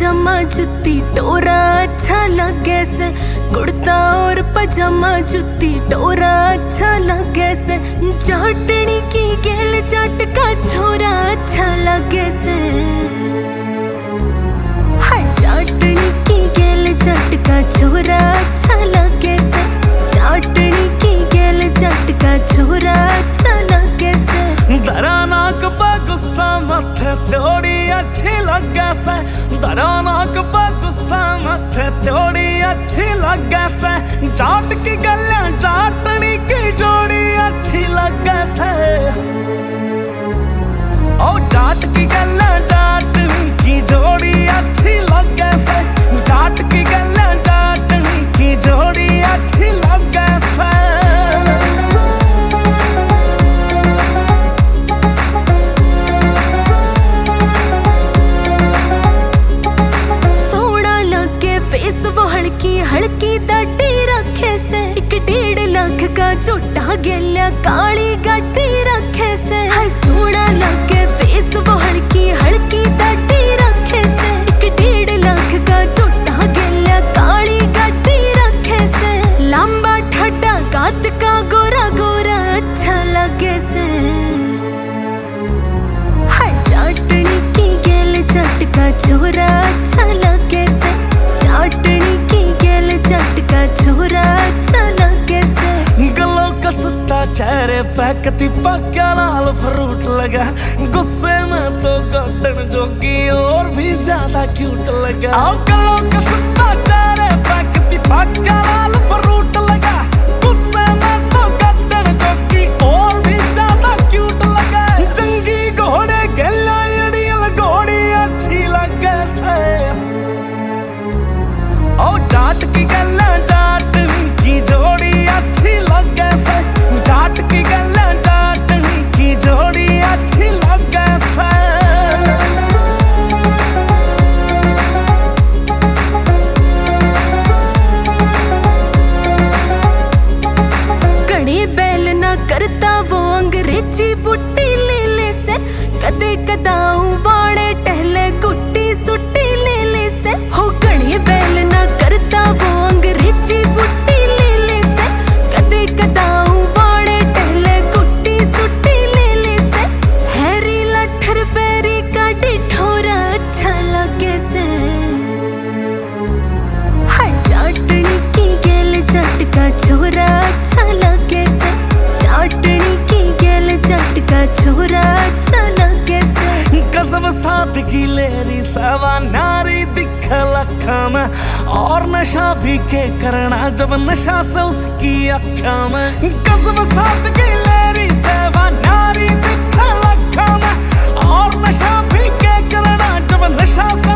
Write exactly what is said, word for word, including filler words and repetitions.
पजामा जुत्ती टोरा अच्छा लगे से, कुर्ता और पजामा जुत्ती टोरा अच्छा लगे से, चाटनी की गेल जट का छोरा अच्छा लगे से, हाय चाटनी की गेल जट का छोरा अच्छा लगे से, चाटनी की गेल जट का छोरा अच्छा लगे से। दरा नाक पे गुस्सा मथे थोड़ी अच्छी लगे से, दरा नाक पे गुस्सा मथे थोड़ी अच्छी लगे से, जाट की गल्ला चाटनी की जोड़ी अच्छी लगे से, ओ जाट की गल्ला चाटनी की जोड़ी अच्छी लगे से, जाट की गल्ला चाटनी की जोड़ी अच्छी लगे से। हल्की हल्की दाढ़ी रखे से, एक डेढ़ लाख का झूठा गेल्या काली गाड़ी रखे से, हाय सोना लगे फेस वो हल्की हल्की दाढ़ी रखे से, एक डेढ़ लाख का झूठा गेल्या काली गाड़ी रखे से, लंबा ठड्डा गात का गोरा गोरा अच्छा लगे से, हाय चाटनी की गेल जट का छोरा अच्छा लगे से, चाटनी की गेल जट का छोरा अच्छा लगे से। गलों का सुत्ता चेहरे पे कति पक्का लाल फ्रूट लगा, गुस्से में तो गड्ढन जोगी और भी ज्यादा क्यूट लगा। आओ गलों का सुत्ता चेहरे पे कति पक्का लाल फ्रूट लगा, गुस्से में तो गड्ढन जोगी और भी ज्यादा क्यूट लगा। जंगी घोड़े गला अड़ियल घोड़ी अच्छी लगे से, ओ जाट की गल्ला चाटनी की जोड़ी अच्छी लगे से, जाट की गल्ला चाटनी की जोड़ी अच्छी लगे से। कड़ी बैल ना करता वो अंग्रेजी बुट्टी ले ले से, कदे कदाऊ वाड़े टहले गुट्टी सुट्टी ले ले से, हो कड़ी बैल ना करता वो अंग्रेजी बुट्टी ले ले से, कदे कदाऊ वाड़े टहले गुट्टी सुट्टी ले ले से, हैरी लठर पैरी का डिठोरा अच्छा लगे से, हाय चाटनी की गेल जट का छोरा अच्छा लगे से, चाटनी की गेल जट का छोरा अच्छा लगे से। कसम सादगी लेरी सवा नारी दिख लखा में, और नशा भी के करना जब नशा से उसकी अखा में, कसम सादगी लेरी सवा नारी दिख लखा में, और नशा भी के करना जब नशा से